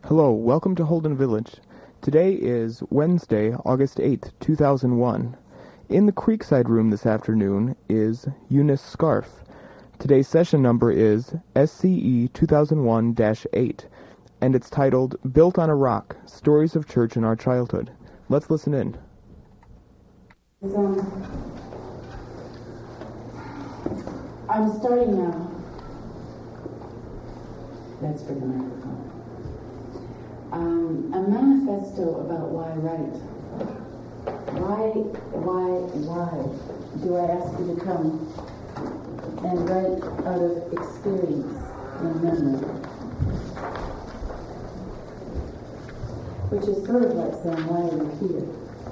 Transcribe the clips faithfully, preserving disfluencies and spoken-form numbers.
Hello, welcome to Holden Village. Today is Wednesday, August eighth, two thousand one. In the Creekside room this afternoon is Eunice Scarf. Today's session number is S C E two thousand one dash eight, and it's titled Built on a Rock, Stories of Church in Our Childhood. Let's listen in. Um, I'm starting now. That's for the microphone. Um, a manifesto about why write. Why, why, why do I ask you to come and write out of experience and memory? Which is sort of like saying, why are you here?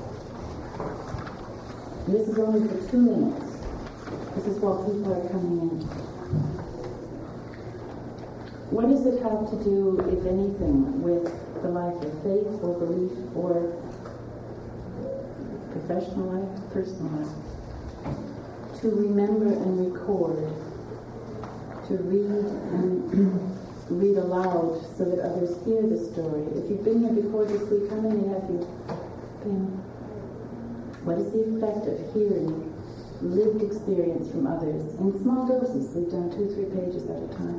This is only for two minutes. This is while people are coming in. What does it have to do, if anything, with the life of faith or belief or professional life, personal life? To remember and record, to read and read aloud so that others hear the story. If you've been here before this week, how many have you been? What is the effect of hearing lived experience from others in small doses? We've done two, three pages at a time.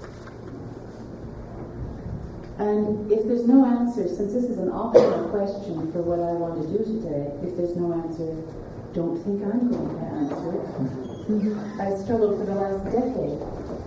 And if there's no answer, since this is an optional question for what I want to do today, if there's no answer, don't think I'm going to answer it. Mm-hmm. I've struggled for the last decade.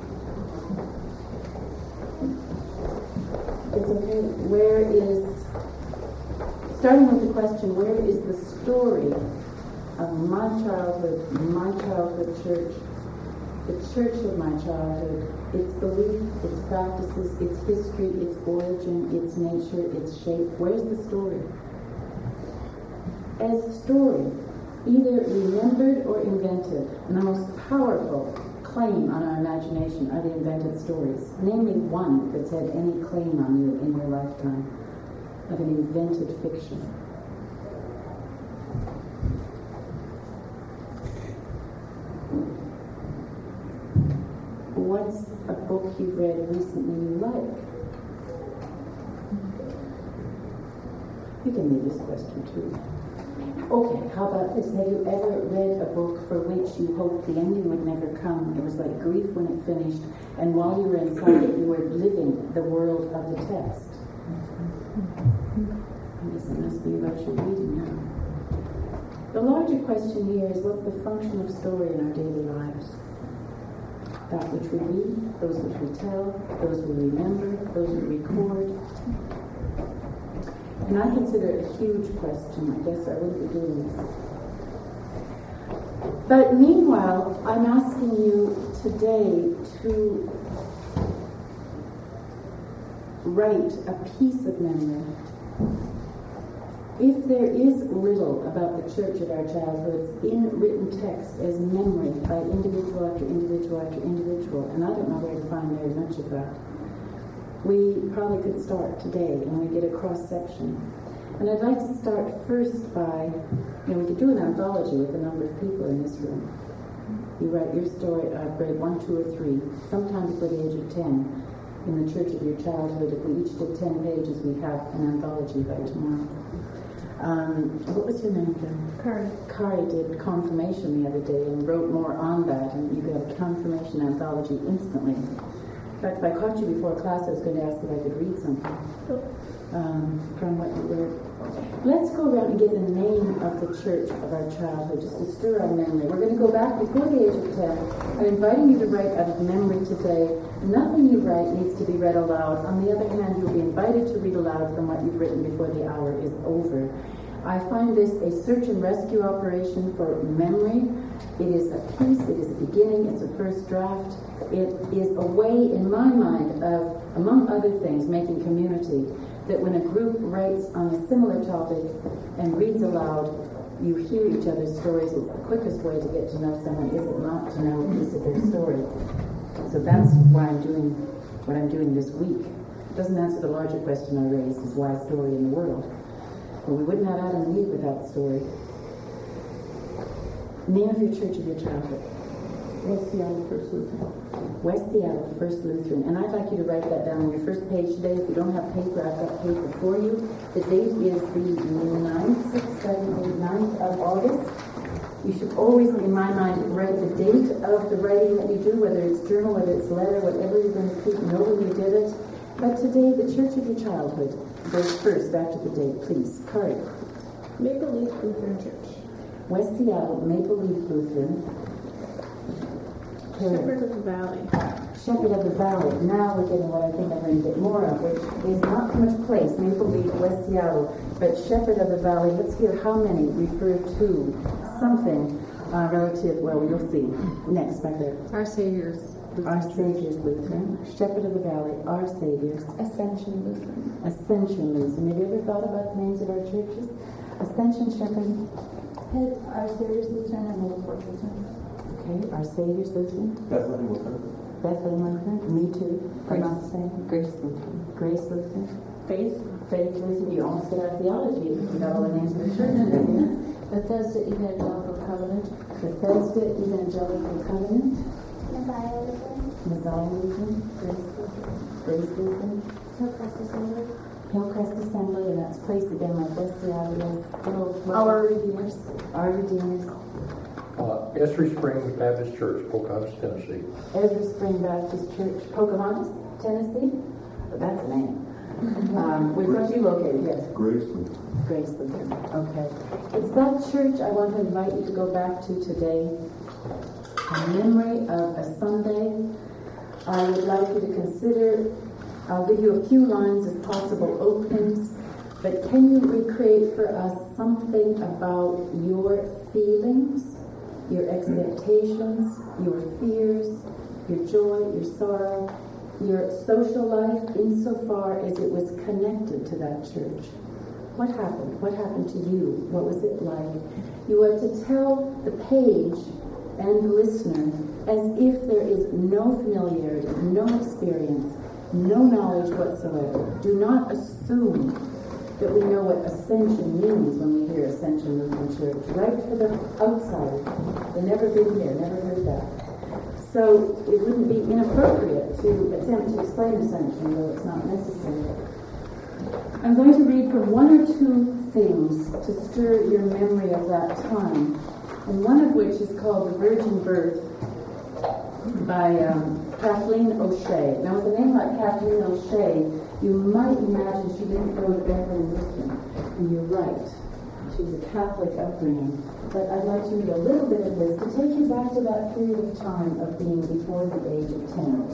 It's okay. Where is, starting with the question, where is the story of my childhood, my childhood church, the church of my childhood, its belief, its practices, its history, its origin, its nature, its shape? Where's the story? As story, either remembered or invented, and the most powerful claim on our imagination are the invented stories. Name me one that's had any claim on you in your lifetime of an invented fiction. What's a book you've read recently you like? You can read this question too. Okay, how about this? Have you ever read a book for which you hoped the ending would never come? It was like grief when it finished, and while you were inside it, you were living the world of the text. I guess it must be about your reading now. The larger question here is, what's the function of story in our daily lives? That which we read, those which we tell, those we remember, those we record. And I consider it a huge question. I guess I wouldn't be doing this. But meanwhile, I'm asking you today to write a piece of memory. If there is little about the church of our childhoods in written text as memory by individual after individual after individual, and I don't know where to find very much of that, we probably could start today and we get a cross-section. And I'd like to start first by, you know, we could do an anthology with a number of people in this room. You write your story, uh, grade one, two, or three, sometime before the age of ten, in the church of your childhood. If we each did ten pages, we'd have an anthology by tomorrow. Um, what was your name again? Kari. Kari did confirmation the other day and wrote more on that, and you got a confirmation anthology instantly. In fact, if I caught you before class, I was going to ask if I could read something um, from what you wrote. Let's go around and get the name of the church of our childhood, just to stir our memory. We're going to go back before the age of ten. I'm inviting you to write out of memory today. Nothing you write needs to be read aloud. On the other hand, you'll be invited to read aloud from what you've written before the hour is over. I find this a search and rescue operation for memory. It is a piece, it is a beginning, it's a first draft. It is a way, in my mind, of, among other things, making community, that when a group writes on a similar topic and reads aloud, you hear each other's stories. It's the quickest way to get to know someone, is it not, to know a piece of their story. So that's why I'm doing what I'm doing this week. It doesn't answer the larger question I raised, is why story in the world? Well, we wouldn't have Adam and Eve without story. Name of your church of your childhood. West Seattle First Lutheran. West Seattle First Lutheran. And I'd like you to write that down on your first page today. If you don't have paper, I've got paper for you. The date is the ninth, sixth, seventh, eighth, ninth of August. You should always, in my mind, write the date of the writing that you do, whether it's journal, whether it's letter, whatever you're going to keep, know when you did it. But today, the church of your childhood goes first after the date, please. Correct. Maple Leaf Lutheran Church. West Seattle, Maple Leaf Lutheran. Shepherd of the Valley. Shepherd of the Valley. Now we're getting what I think I'm going to get more of, which is not so much place, Maple Leaf, West Seattle, but Shepherd of the Valley. Let's hear how many refer to something uh, relative, well, you'll see. Next, back there. Our Savior's Our Savior's Lutheran. Shepherd of the Valley, Our Savior's. Ascension Lutheran. Ascension Lutheran. Have you ever thought about the names of our churches? Ascension, Shepherd. Our Savior's Lutheran and Little Fork Lutheran. Okay, Our Savior's Lutheran. Bethlehem Lutheran. Bethlehem Lutheran. Me too. They're not the same. Grace Lutheran. Grace Lutheran. Faith. Faith Lutheran. You almost got our theology. You got all the names of the churches. Bethesda Evangelical Covenant. Bethesda Evangelical Covenant. Messiah Lutheran. Messiah Lutheran. Grace Lutheran. Grace Lutheran. Hillcrest Assembly. Hillcrest Assembly, and that's placed again like West Seattle. Our Redeemers. Our Redeemers. Uh, Essery Springs Baptist Church, Pocahontas, Tennessee. Essery Spring Baptist Church, Pocahontas, Tennessee. That's a name. Um, we've got you located, yes. Grace Lutheran. Grace Lutheran. Okay. It's that church I want to invite you to go back to today. In memory of a Sunday, I would like you to consider, I'll give you a few lines of possible openings, but can you recreate for us something about your feelings, your expectations, your fears, your joy, your sorrow, your social life insofar as it was connected to that church? What happened? What happened to you? What was it like? You are to tell the page and the listener as if there is no familiarity, no experience, no knowledge whatsoever. Do not assume that we know what ascension means when we hear Ascension Lutheran Church. Right for the outsider. They've never been here, never heard that. So it wouldn't be inappropriate to attempt to explain Ascension, though it's not necessary. I'm going to read from one or two things to stir your memory of that time, and one of which is called The Virgin Birth by um, Kathleen O'Shea. Now, with a name like Kathleen O'Shea, you might imagine she didn't go to Bethlehem Lutheran, and you're right. She's a Catholic upbringing. But I'd like to read a little bit of this to take you back to that period of time of being before the age of ten.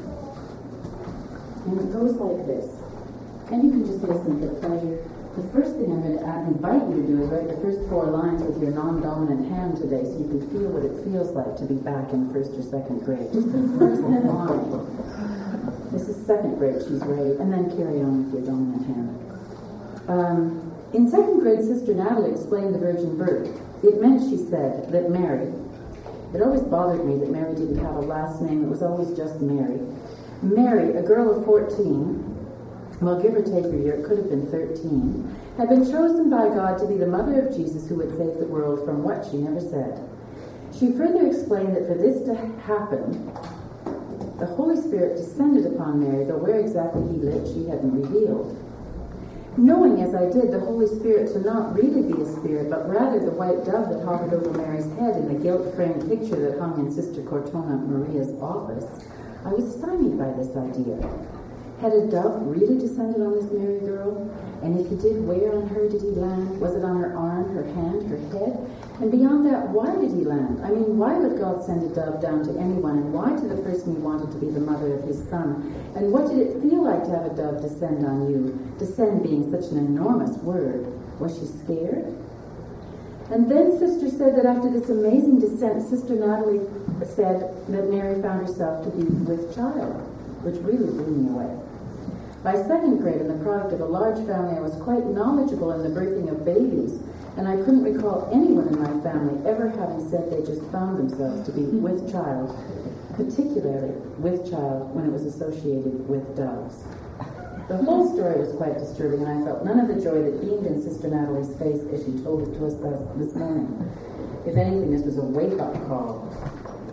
And it goes like this. And you can just listen for pleasure. The first thing I'm going to invite you to do is write the first four lines with your non-dominant hand today so you can feel what it feels like to be back in first or second grade. Just the first line. This is second grade, she's ready. And then carry on with your dominant hand. Um, in second grade, Sister Natalie explained the virgin birth. It meant, she said, that Mary, it always bothered me that Mary didn't have a last name. It was always just Mary. Mary, a girl of fourteen, well, give or take a year, it could have been thirteen, had been chosen by God to be the mother of Jesus who would save the world from what she never said. She further explained that for this to happen, the Holy Spirit descended upon Mary, though where exactly he lived she hadn't revealed. Knowing as I did the Holy Spirit to not really be a spirit, but rather the white dove that hovered over Mary's head in the gilt-framed picture that hung in Sister Cortona Maria's office, I was stymied by this idea. Had a dove really descended on this Mary girl? And if he did, where on her did he land? Was it on her arm, her hand, her head? And beyond that, why did he land? I mean, why would God send a dove down to anyone? And why to the person he wanted to be the mother of his son? And what did it feel like to have a dove descend on you? Descend being such an enormous word. Was she scared? And then Sister said that after this amazing descent, Sister Natalie said that Mary found herself to be with child, which really blew me away. By second grade, and the product of a large family, I was quite knowledgeable in the birthing of babies, and I couldn't recall anyone in my family ever having said they just found themselves to be with child, particularly with child when it was associated with doves. The whole story was quite disturbing, and I felt none of the joy that beamed in Sister Natalie's face as she told it to us this morning. If anything, this was a wake-up call.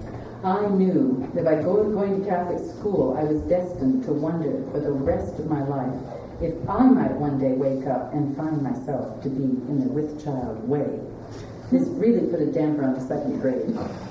I knew that by go, going to Catholic school, I was destined to wonder for the rest of my life if I might one day wake up and find myself to be in the with child way. This really put a damper on the second grade.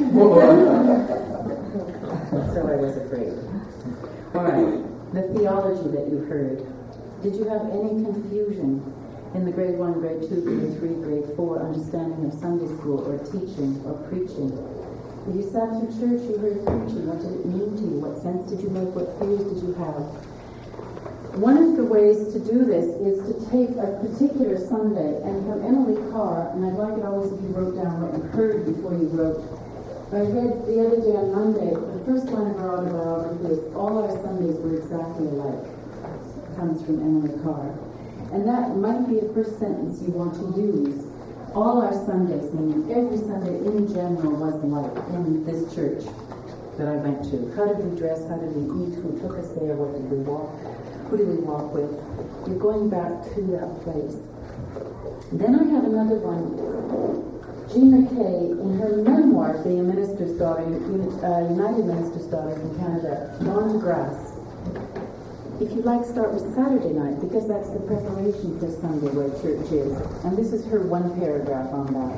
So I was afraid. All right, the theology that you heard. Did you have any confusion in the grade one, grade two, grade three, grade four understanding of Sunday school or teaching or preaching? If you sat through church, you heard preaching. What did it mean to you? What sense did you make? What fears did you have? One of the ways to do this is to take a particular Sunday, and from Emily Carr, and I'd like it always if you wrote down what you heard before you wrote. I read the other day on Monday, the first line of her autobiography is, all our Sundays were exactly alike. It comes from Emily Carr. And that might be a first sentence you want to use. All our Sundays, meaning every Sunday in general, was like in this church that I went to. How did we dress? How did we eat? Who took us there? What did we walk? Who did we walk with? You're going back to that place. Then I have another one. Gina Kay, in her memoir, being a minister's daughter, uh, United Minister's daughter from Canada, Gone to Grass. If you like, start with Saturday night, because that's the preparation for Sunday where church is. And this is her one paragraph on that.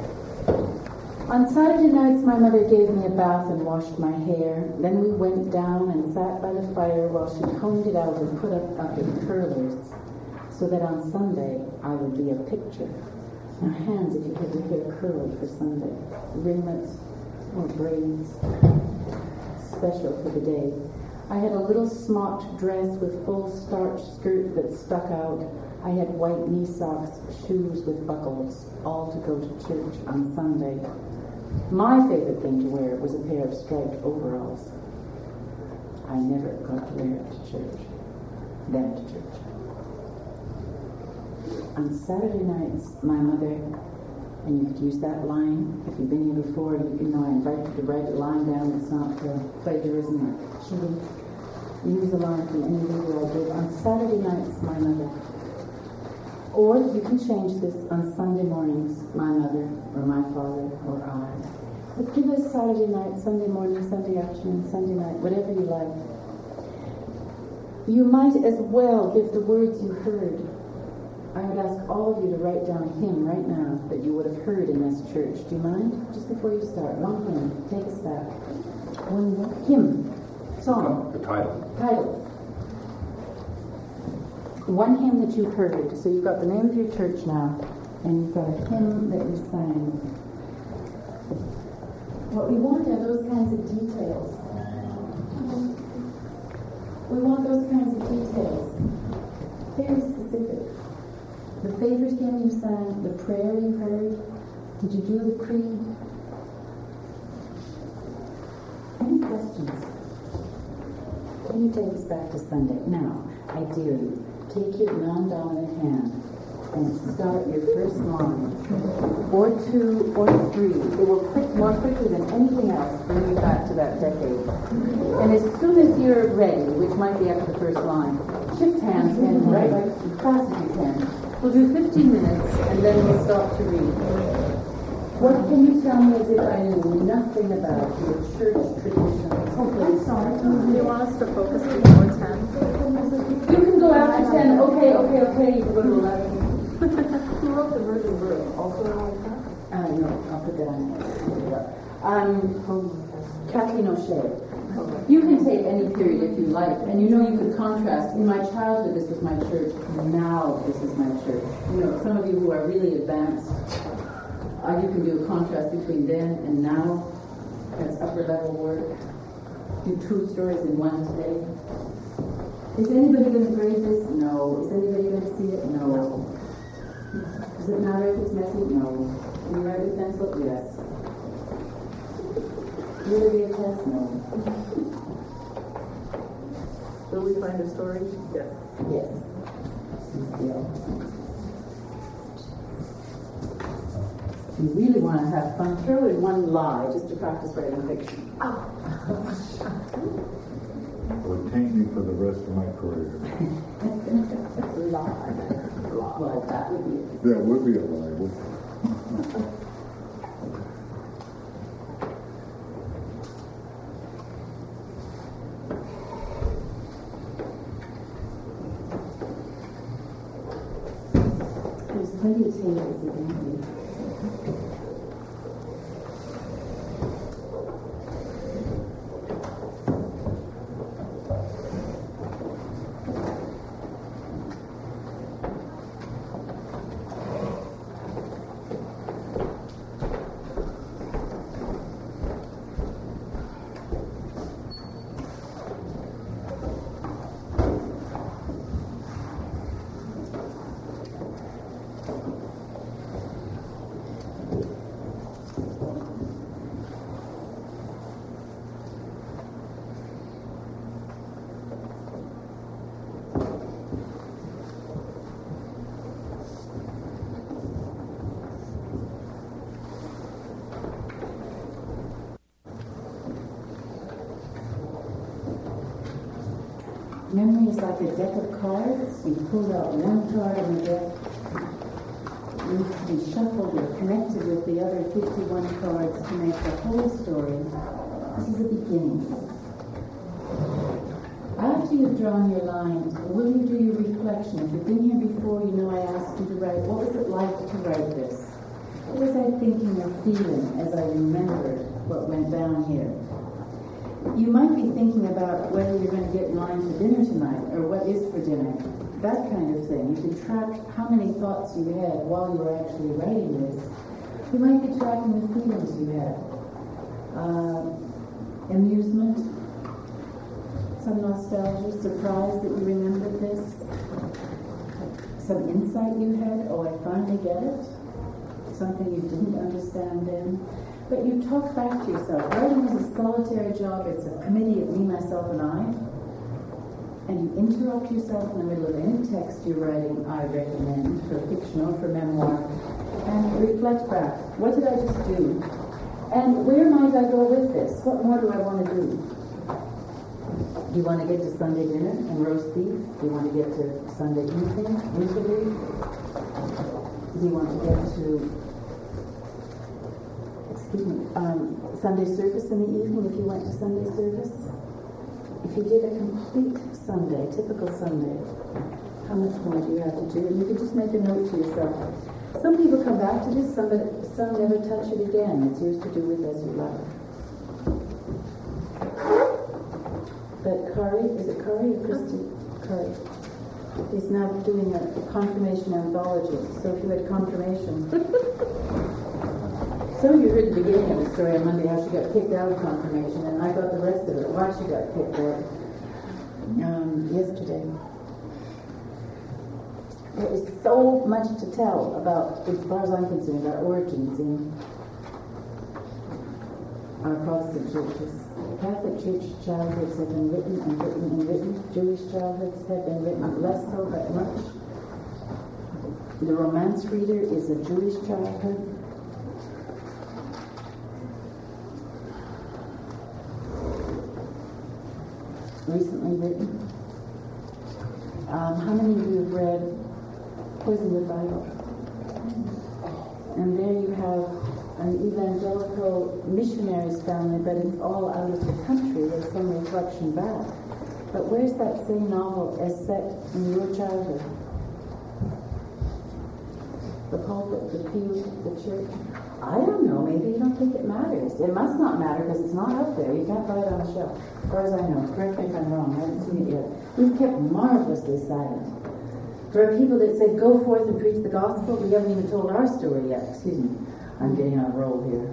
On Saturday nights, my mother gave me a bath and washed my hair. Then we went down and sat by the fire while she combed it out and put up, up in curlers, so that on Sunday I would be a picture. Now, hands, if you get your hair curled for Sunday, ringlets or braids, special for the day. I had a little smocked dress with full starch skirt that stuck out. I had white knee socks, shoes with buckles, all to go to church on Sunday. My favorite thing to wear was a pair of striped overalls. I never got to wear it to church, then to church. On Saturday nights, my mother, and you could use that line, if you've been here before, you, you know I invite you to write a line down that's not uh, plagiarism or cheating. Use a line from any video I did. On Saturday nights, my mother. Or you can change this on Sunday mornings, my mother, or my father, or I. But give us Saturday night, Sunday morning, Sunday afternoon, Sunday night, whatever you like. You might as well give the words you heard. I would ask all of you to write down a hymn right now that you would have heard in this church. Do you mind? Just before you start, one hymn. Take us back. One hymn. Song. The title. Title. One hymn that you've heard. So you've got the name of your church now, and you've got a hymn that you sang. What we want are those kinds of details. We want those kinds of details. Very specific. The favorite hymn you sang, the prayer you heard, did you do the creed? Any questions? Can you take us back to Sunday? Now, I dare you, take your non-dominant hand and start your first line, or two, or three. It will quick, more quickly than anything else bring you back to that decade. And as soon as you're ready, which might be after the first line, shift hands and write as fast as you can. We'll do fifteen minutes, and then we'll stop to read. What can you tell me as if I knew nothing about your church traditions? Okay, sorry. Do you want us to focus before ten? You can go after ten. Okay, okay, okay. You can go to eleven. Who wrote the Virgin Birth? Also like that? Uh, no, I'll put that on. Um, Kathleen O'Shea. You can take any period if you like, and you know you could contrast. In my childhood, this was my church. Now, this is my church. You know, some of you who are really advanced, uh, you can do a contrast between then and now. That's upper level work. Do two stories in one today. Is anybody going to grade this? No. Is anybody going to see it? No. Does it matter if it's messy? No. Can you write with pencil? Yes. Will there be a test? No. Will we find a story? Yes. Yes. Yeah. You really want to have fun, throw in one lie just to practice writing fiction. Oh. Will taint me for the rest of my career. Lie. Well, that would be it. That would be a lie. plenty of tables you can see. Memory is like a deck of cards. You pull out one card in the deck, needs to be shuffled or connected with the other fifty-one cards to make the whole story. This is the beginning. After you've drawn your lines, will you do your reflection? If you've been here before, you know I asked you to write, what was it like to write this? What was I thinking or feeling as I remembered what went down here? You might be thinking about whether you're going to get in line for dinner tonight, or what is for dinner. That kind of thing. You can track how many thoughts you had while you were actually writing this. You might be tracking the feelings you had. Uh, amusement, some nostalgia, surprise that you remembered this, some insight you had, oh, I finally get it, something you didn't understand then. But you talk back to yourself. Writing is a solitary job. It's a committee of me, myself, and I. And you interrupt yourself in the middle of any text you're writing, I recommend, for fiction or for memoir, and reflect back. What did I just do? And where might I go with this? What more do I want to do? Do you want to get to Sunday dinner and roast beef? Do you want to get to Sunday evening, interlude? Do you want to get to Um, Sunday service in the evening if you went to Sunday service? If you did a complete Sunday, typical Sunday, how much more do you have to do? And you can just make a note to yourself. Some people come back to this, some, some never touch it again. It's yours to do with as you like. But Kari, is it Kari or Christy? Kari. He's now doing a confirmation anthology. So if you had confirmation... Some of you heard the beginning of the story on Monday, how she got kicked out of confirmation, and I got the rest of it, why she got kicked out um, yesterday. There is so much to tell about, as far as I'm concerned, our origins in our Protestant churches. Catholic Church childhoods have been written and written and written. Jewish childhoods have been written, less so, but much. The Romance Reader is a Jewish childhood. Recently written. Um, how many of you have read Poisonwood Bible? And there you have an evangelical missionaries family, but it's all out of the country. There's some reflection back. But where's that same novel as set in your childhood? The pulpit, the pew, the church? I don't know. Maybe you don't think it matters. It must not matter because it's not up there. You can't buy it on the shelf. As far as I know. Correct me if I'm wrong. I haven't seen it yet. We've kept marvelously silent. There are people that say, go forth and preach the gospel. We haven't even told our story yet. Excuse me. I'm getting on a roll here.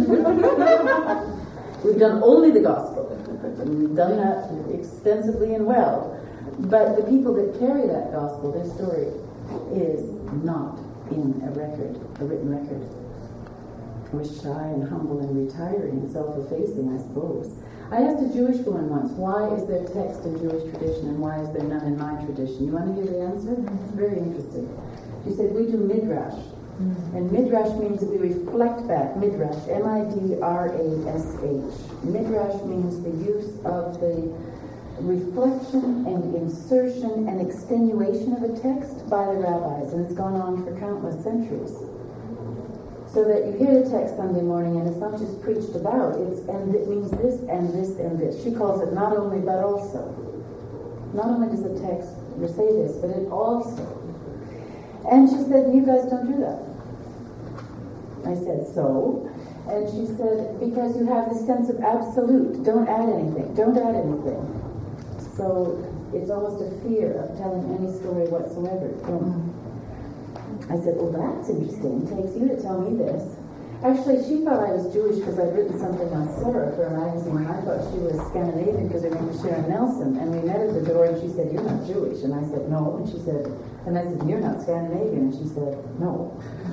We've done only the gospel. We've done that extensively and well. But the people that carry that gospel, their story, is not in a record, a written record. We're shy and humble and retiring and self-effacing, I suppose. I asked a Jewish woman once, why is there text in Jewish tradition and why is there none in my tradition? You want to hear the answer? It's very interesting. She said, we do midrash. Mm-hmm. And midrash means that we reflect back. Midrash, M I D R A S H. Midrash means the use of the reflection and insertion and extenuation of a text by the rabbis. And it's gone on for countless centuries. So that you hear the text Sunday morning and it's not just preached about, it's and it means this and this and this. She calls it not only but also. Not only does the text say this, but it also. And she said, you guys don't do that. I said, so? And she said, because you have this sense of absolute. Don't add anything. Don't add anything. So it's almost a fear of telling any story whatsoever. Don't. I said, well, that's interesting. It takes you to tell me this. Actually, she thought I was Jewish because I'd written something on Sarah for a magazine, and I thought she was Scandinavian because her name was Sharon Nelson. And we met at the door, and she said, you're not Jewish. And I said, no. And she said, and I said, you're not Scandinavian. And she said, no.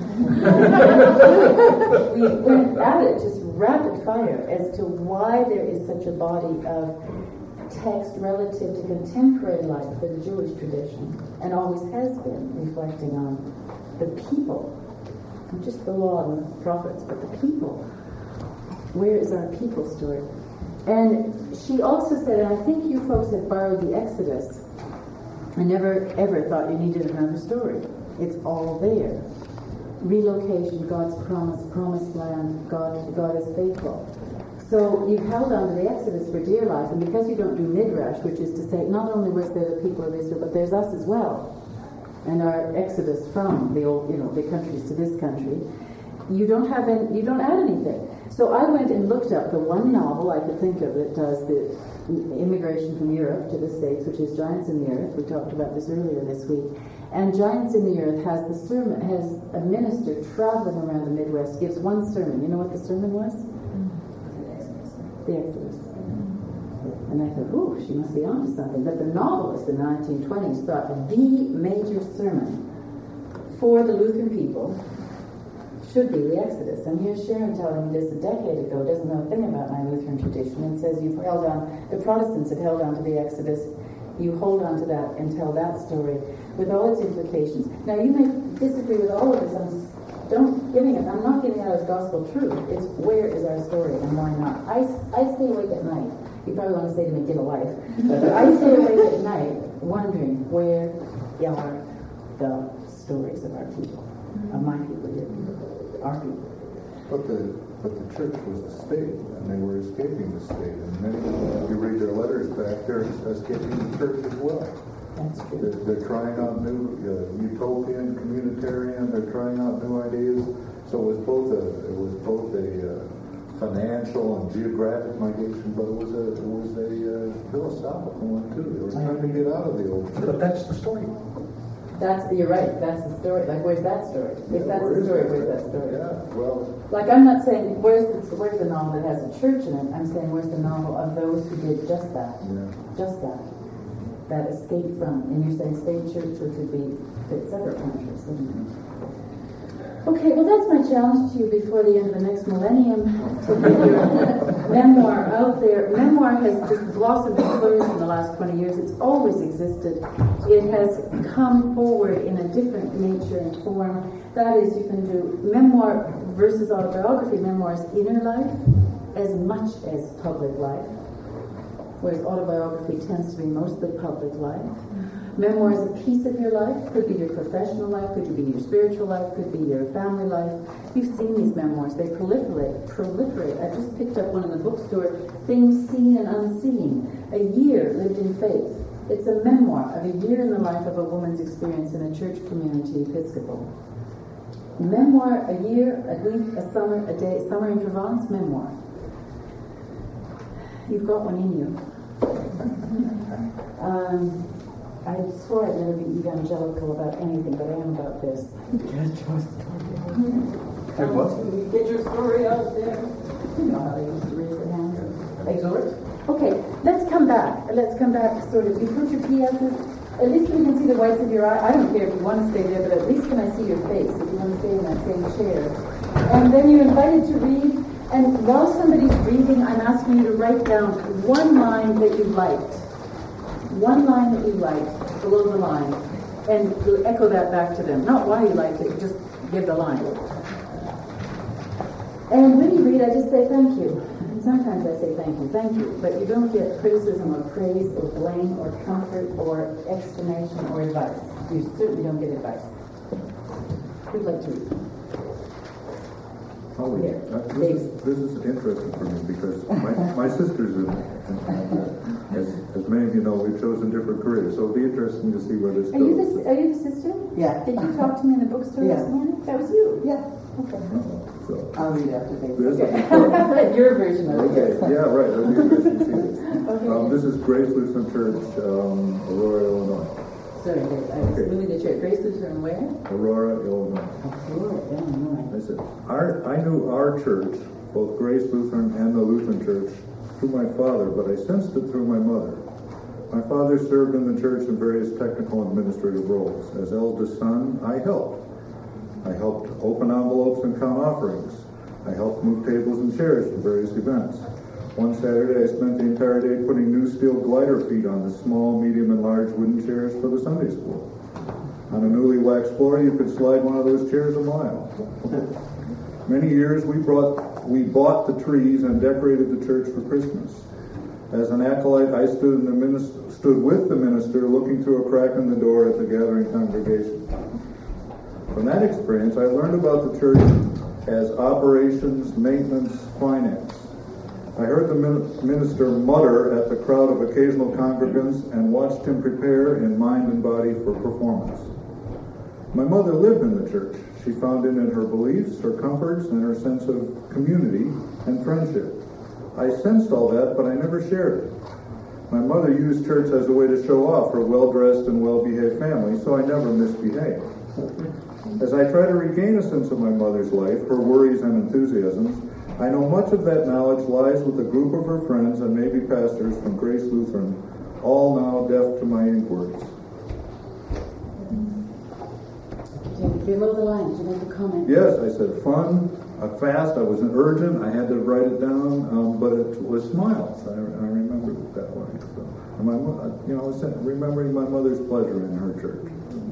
We went at it, just rapid fire, as to why there is such a body of text relative to contemporary life for the Jewish tradition, and always has been, reflecting on the people. Not just the law and the prophets, but the people. Where is our people story? And she also said, and I think you folks have borrowed the Exodus. I never ever thought you needed another story. It's all there. Relocation, God's promise, promised land, God, God is faithful. So you've held on to the Exodus for dear life, and because you don't do midrash, which is to say, not only was there the people of Israel, but there's us as well. And our exodus from the old, you know, the countries to this country, you don't have any, you don't add anything. So I went and looked up the one novel I could think of that does the immigration from Europe to the States, which is Giants in the Earth. We talked about this earlier this week. And Giants in the Earth has the sermon, has a minister traveling around the Midwest, gives one sermon. You know what the sermon was? The Exodus. And I thought, ooh, she must be onto something. But the novelist in the nineteen twenties thought the major sermon for the Lutheran people should be the Exodus. And here's Sharon telling me this a decade ago, doesn't know a thing about my Lutheran tradition, and says you've held on, the Protestants have held on to the Exodus, you hold on to that and tell that story with all its implications. Now you may disagree with all of this. I'm don't giving it. I'm not giving it as gospel truth. It's where is our story and why not? I, I stay awake at night. You probably want to say to me, get a life. But I stay awake at night wondering where are the stories of our people, of my people, your people, our people. But the but the church was the state, and they were escaping the state. And many, if you read their letters back, they're escaping the church as well. That's true. They're, they're trying out new uh, utopian, communitarian. They're trying out new ideas. So it was both a it was both a uh, financial and geographic migration, but it was a it was a uh, philosophical one too. They were trying to get out of the old church. But that's the story. That's you're right. That's the story. Like, where's that story? If that's Where the is story, that? where's that story? Yeah, well, Like, I'm not saying where's the where's the novel that has a church in it. I'm saying where's the novel of those who did just that, yeah. just that, that escaped from. And you're saying state church, which would be fits other countries. Wouldn't it? Okay, well, that's my challenge to you before the end of the next millennium, to get your memoir out there. Memoir has just blossomed and flourished in the last twenty years. It's always existed. It has come forward in a different nature and form. That is, you can do memoir versus autobiography. Memoir is inner life as much as public life, whereas autobiography tends to be mostly public life. Memoir is a piece of your life. Could be your professional life, could be your spiritual life, could be your family life. You've seen these memoirs. They proliferate, proliferate. I just picked up one in the bookstore, Things Seen and Unseen. A Year Lived in Faith. It's a memoir of a year in the life of a woman's experience in a church community, Episcopal. Memoir, a year, a week, a summer, a day, summer in Provence, memoir. You've got one in you. Um... I swore I'd never be evangelical about anything, but I am about this. Get your story out there. what? Get your story out there. You know how they used to raise their hands. Exhort. Okay, let's come back. Let's come back sort of. You put your P S's. At least we can see the whites of your eye. I don't care if you want to stay there, but at least can I see your face if you want to stay in that same chair. And then you're invited to read. And while somebody's reading, I'm asking you to write down one line that you liked. One line that you liked below the line, and you'll echo that back to them. Not why you liked it, just give the line. And when you read, I just say thank you. And sometimes I say thank you, thank you, but you don't get criticism or praise or blame or comfort or explanation or advice. You certainly don't get advice. Who'd like to read? Oh, Here. uh, this, is, this is interesting for me because my, my sister's in it. As, as many of you know, we've chosen different careers, so it'll be interesting to see where this Are you goes. the, are you the sister? Yeah. Did you talk to me in the bookstore Yeah. this morning? That was you. Yeah. Okay. So, I'll read after they. this will be fun. Your version of Okay, it. yeah, right. It'll be interesting to see this. Okay. Um, this is Grace Lutheran Church, um, Aurora, Illinois. Sorry, I was Okay. moving the church. Grace Lutheran where? Aurora, Illinois. Aurora, Illinois. Listen, our, I knew our church, both Grace Lutheran and the Lutheran Church, through my father, but I sensed it through my mother. My father served in the church in various technical and administrative roles. As eldest son, I helped. I helped open envelopes and count offerings. I helped move tables and chairs for various events. One Saturday, I spent the entire day putting new steel glider feet on the small, medium, and large wooden chairs for the Sunday school. On a newly waxed floor, you could slide one of those chairs a mile. Many years, we brought, we bought the trees and decorated the church for Christmas. As an acolyte, I stood, in the minister, stood with the minister, looking through a crack in the door at the gathering congregation. From that experience, I learned about the church as operations, maintenance, finance. I heard the minister mutter at the crowd of occasional congregants and watched him prepare in mind and body for performance. My mother lived in the church. She found it in her beliefs, her comforts, and her sense of community and friendship. I sensed all that, but I never shared it. My mother used church as a way to show off her well-dressed and well-behaved family, so I never misbehaved. As I try to regain a sense of my mother's life, her worries and enthusiasms, I know much of that knowledge lies with a group of her friends and maybe pastors from Grace Lutheran, all now deaf to my inquiries. Below the line, did you make a comment? Yes, I said fun, uh, fast, I wasn't urgent, I had to write it down, um, but it was smiles. I, I remembered it that way. So, and my, mo- you know, I was remembering my mother's pleasure in her church.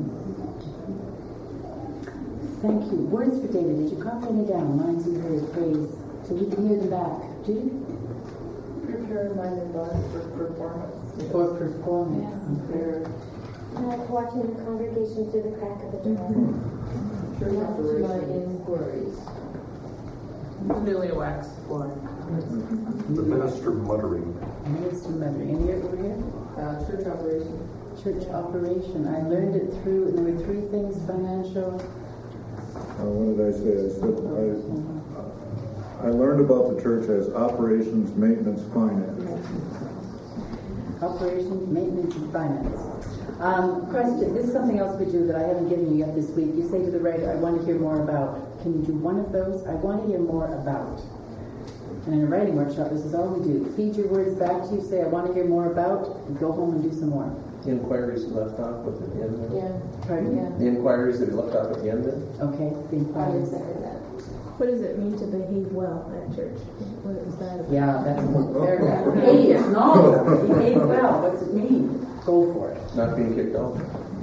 Thank you. Words for David. Did you copy any down? Lines you heard, praise, so we can hear them back. Judy? Prepare mind and body for performance. Or performance. Prayer. Uh, watching the congregation through the crack of the door. Church My operation. inquiries. Newly waxed floor. The minister muttering. Minister Mother. And here, over here? Uh, church operation. Church operation. I learned it through, and there were three things: financial. Uh, what did I say? I said I, I learned about the church as operations, maintenance, finance. Operations, maintenance, and finance. Um, question. This is something else we do that I haven't given you yet this week. You say to the writer, I want to hear more about. Can you do one of those? I want to hear more about. And in a writing workshop, this is all we do. Feed your words back to you, say, I want to hear more about, and go home and do some more. The inquiries left off at the end there? Yeah. Pardon? Yeah. The inquiries that he left off at the end there? Okay, the inquiries. that. What does it mean to behave well at church? What is that about? Yeah, that's one paragraph. Behave, no, behave well. What's it mean? Go for it. Not being kicked out?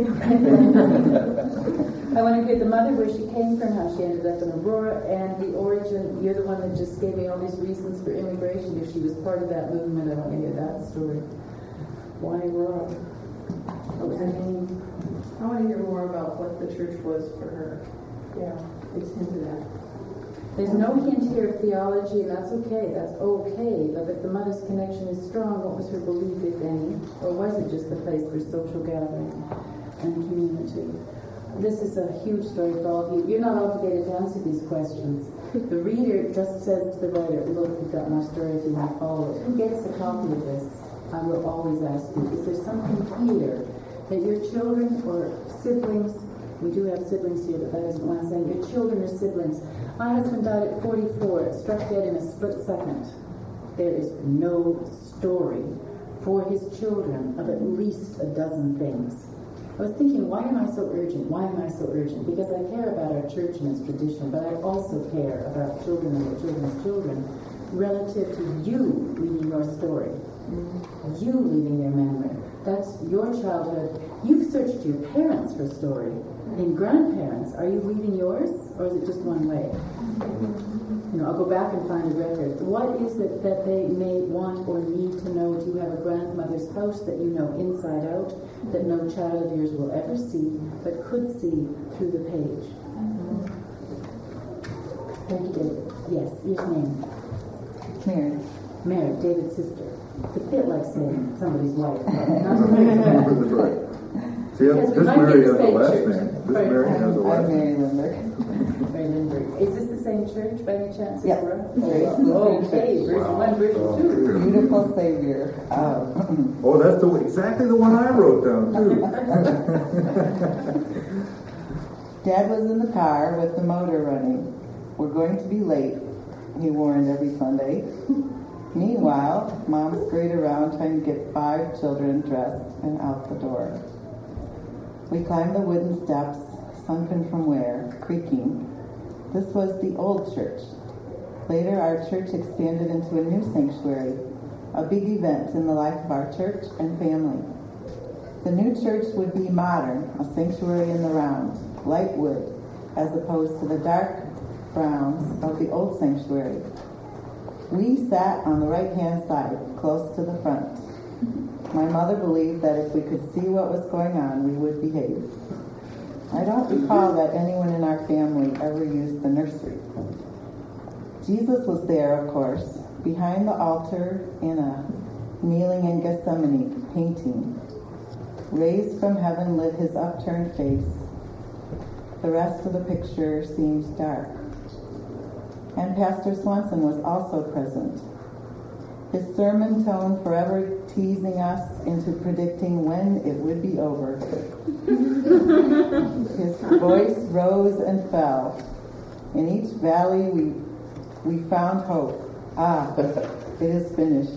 I want to hear the mother, where she came from, how she ended up in Aurora, and the origin. You're the one that just gave me all these reasons for immigration. If she was part of that movement, I want to hear that story. Why Aurora? What was her name? I want to hear more about what the church was for her. Yeah, it's into that. There's no hint here of theology, and that's okay. That's okay. But if the mother's connection is strong, what was her belief, if any? Or was it just a place for social gathering and community? This is a huge story for all of you. You're not obligated to answer these questions. The reader just says to the writer, look, we've got more story if you want to follow it. Who gets a copy of this? I will always ask you, is there something here that your children or siblings, we do have siblings here, but that isn't what I'm saying, your children or siblings. My husband died at forty-four, struck dead in a split second. There is no story for his children of at least a dozen things. I was thinking, why am I so urgent? Why am I so urgent? Because I care about our church and its tradition, but I also care about children and their children's children relative to you leaving your story, you leaving your memory. That's your childhood. You've searched your parents for story. In grandparents, are you leaving yours, or is it just one way? You know, I'll go back and find a record. What is it that they may want or need to know? Do you have a grandmother's house that you know inside out, that no child of yours will ever see, but could see through the page? Thank you, David. Yes, your name. Mary. Mary, David's sister. It's a bit like saying somebody's wife. That's right. See, Because we this might Mary be the has a same last church. name. This Right. Mary has a I'm last name. Mary Lindbergh. Mary Lindbergh. Is this the same church by any chance? Yes. Oh, okay. Version one, version two. Beautiful Savior. Um, Oh, that's the exactly the one I wrote down too. Dad was in the car with the motor running. We're going to be late, he warned every Sunday. Meanwhile, Mom scurried around trying to get five children dressed and out the door. We climbed the wooden steps, sunken from where, creaking. This was the old church. Later, our church expanded into a new sanctuary, a big event in the life of our church and family. The new church would be modern, a sanctuary in the round, light wood, as opposed to the dark browns of the old sanctuary. We sat on the right-hand side, close to the front. My mother believed that if we could see what was going on, we would behave. I don't recall that anyone in our family ever used the nursery. Jesus was there, of course, behind the altar in a kneeling in Gethsemane painting. Rays from heaven lit his upturned face. The rest of the picture seems dark. And Pastor Swanson was also present. His sermon tone forever teasing us into predicting when it would be over. His voice rose and fell. In each valley we we found hope. Ah, it is finished.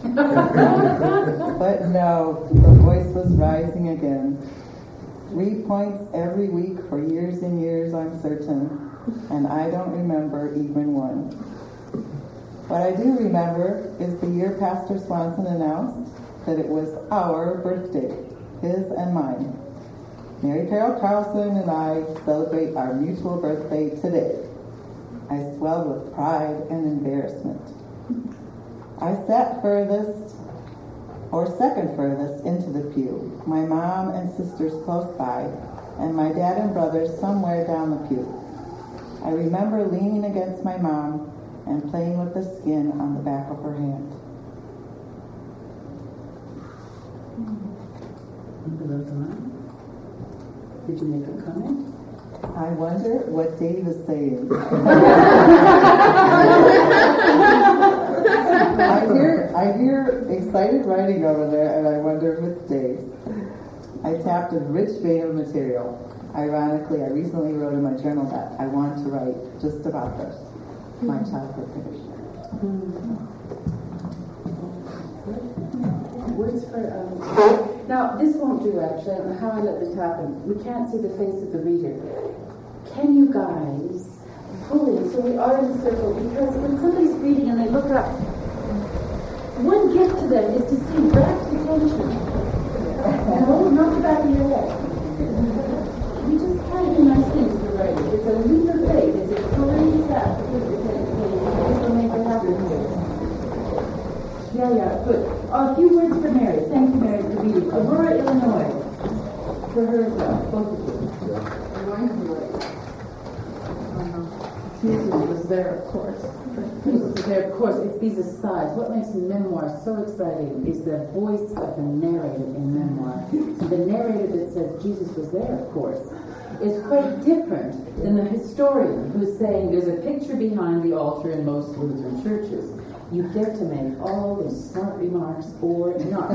But no, the voice was rising again. Three points every week for years and years, I'm certain, and I don't remember even one. What I do remember is the year Pastor Swanson announced that it was our birthday, his and mine. Mary Carol Carlson and I celebrate our mutual birthday today. I swelled with pride and embarrassment. I sat furthest, or second furthest, into the pew, my mom and sisters close by, and my dad and brothers somewhere down the pew. I remember leaning against my mom and playing with the skin on the back of her hand. Did you make a comment? I wonder what Dave is saying. I hear I hear excited writing over there, and I wonder if it's Dave. I tapped a rich vein of material. Ironically, I recently wrote in my journal that I want to write just about this, my childhood picture. Words for, um, now this won't do actually, I don't know how I let this happen. We can't see the face of the reader. Can you guys pull in so we are in a circle? Because when somebody's reading and they look up, one gift to them is to see rapt attention. And hold not the back of your head. We just kind of do nice things for writing. It's a leap of faith. It's a courageous act. This will make it happen here. Yeah, yeah, good. A few words for Mary. Thank you, Mary, for reading. Aurora, Illinois. For her as well, both of you. Jesus was there, of course. Jesus was there, of course. It's these asides. What makes a memoir so exciting is the voice of the narrator in memoir. So the narrator that says Jesus was there, of course, is quite different than the historian who's saying there's a picture behind the altar in most Lutheran churches. You get to make all those smart remarks or not.